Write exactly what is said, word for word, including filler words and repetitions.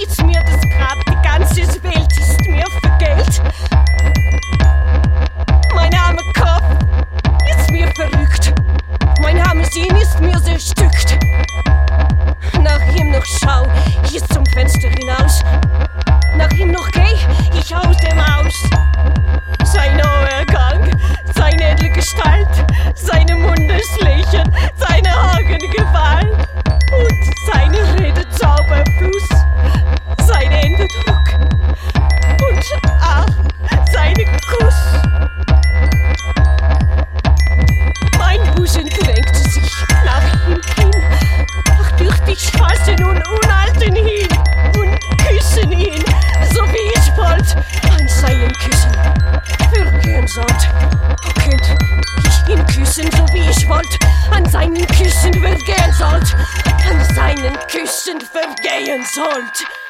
ist mir das Grab, die ganze Welt ist mir vergällt. Mein armer Kopf ist mir verrückt, mein armer Sinn ist mir zerstückt. Nach ihm noch schau ich zum Fenster hinaus, nach ihm noch geh ich aus dem Haus. Sein hoher Gang, seine edle Gestalt, seine Mundeslächeln, seine Augen Gewalt und seine Rede Zauberfluss, sein Händedruck und ach, seine Kuss. Mein Busen drängte sich nach ihm hin, ach dürft ich fassen und unhalten ihn und küssen ihn, so wie ich wollt, an seinen Küssen vergehen sollt. Oh, könnt ich ihn küssen, so wie ich wollt, an seinen Küssen vergehen sollt, an seinen Küssen vergehen sollt.